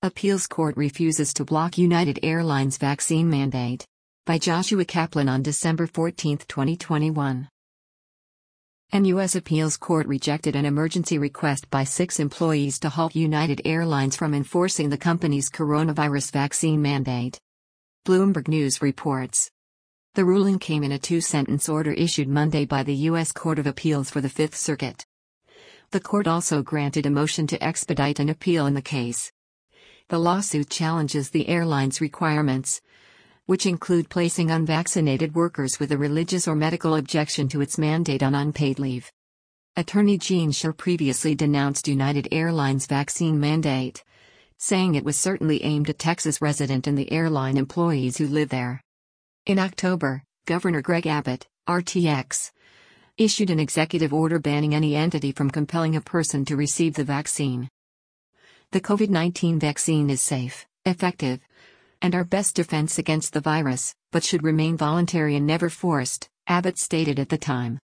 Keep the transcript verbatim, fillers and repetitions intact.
Appeals Court refuses to block United Airlines vaccine mandate. By Joshua Kaplan on December fourteenth, twenty twenty-one. An U S appeals court rejected an emergency request by six employees to halt United Airlines from enforcing the company's coronavirus vaccine mandate. Bloomberg News reports. The ruling came in a two-sentence order issued Monday by the U S Court of Appeals for the Fifth Circuit. The court also granted a motion to expedite an appeal in the case. The lawsuit challenges the airline's requirements, which include placing unvaccinated workers with a religious or medical objection to its mandate on unpaid leave. Attorney Gene Scher previously denounced United Airlines' vaccine mandate, saying it was certainly aimed at Texas resident and the airline employees who live there. In October, Governor Greg Abbott, R T X, issued an executive order banning any entity from compelling a person to receive the vaccine. The COVID nineteen vaccine is safe, effective, and our best defense against the virus, but should remain voluntary and never forced, Abbott stated at the time.